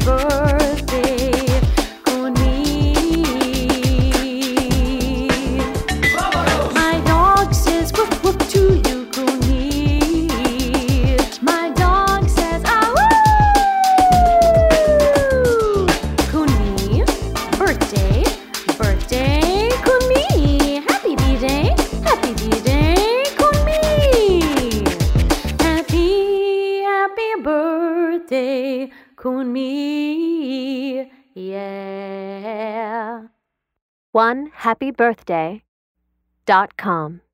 birthday con me. My dog says woof woof to you con me. My dog says ah woo con me. Birthday, birthday con me. Happy B-Day con me. Happy birthday con me, yeah. OneHappyBirthday.com